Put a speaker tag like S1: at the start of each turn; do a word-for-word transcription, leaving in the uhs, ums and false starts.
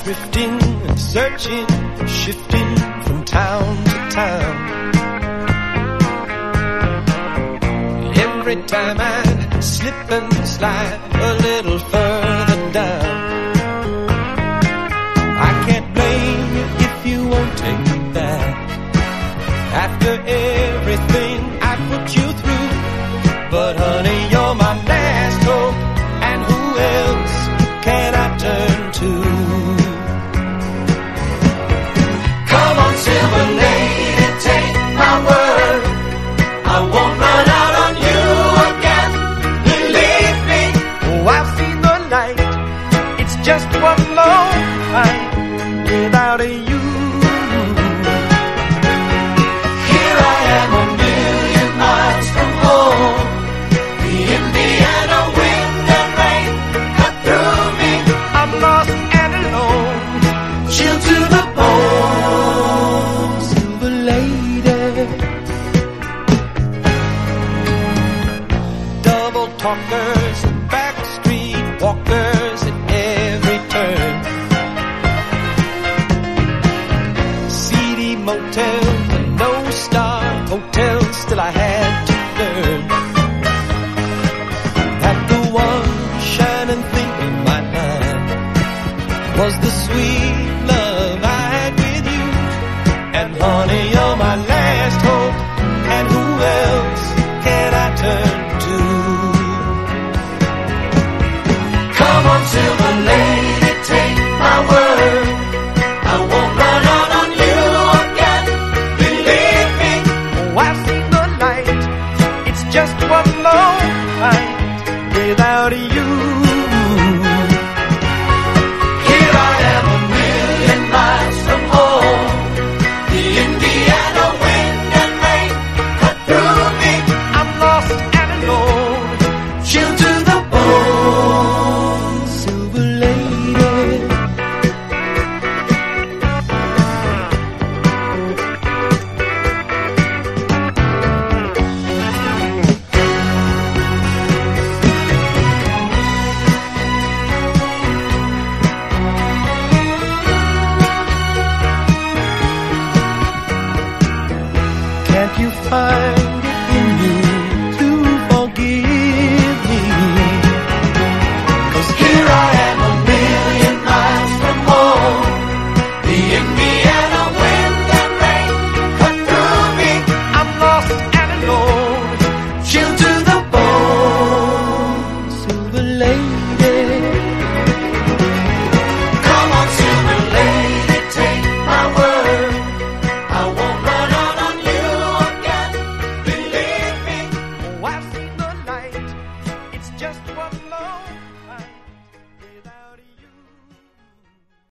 S1: drifting, searching, shifting from town to town. Every time I slip and slide a little further down. I can't blame you if you won't take me back. After everything I put you through, but honey, you're my last hope, and who else can I turn to? Come on, silver lady, take my word, I won't run out on you again. Believe me, oh, I've seen the light. It's just one long night without you. Here I am a million miles from home. The Indiana wind and rain cut through me. I'm lost and alone, chilled to the bone. Silver lady, double talkers, backstreet walkers at every turn. Seedy motels and no-star hotels, still I had to learn that the one shining thing in my mind was the sweet love I had with you. And honey, you're my last hope, and who else can I turn to? Come on, silver lady, take my word, I won't run out on you again. Believe me, oh, I've seen the light. It's just one long night without you. Here I am a million miles from home. The Indiana wind and rain cut through me. I'm lost and alone, chilled to the bone. Silver lady, can't you find it in you?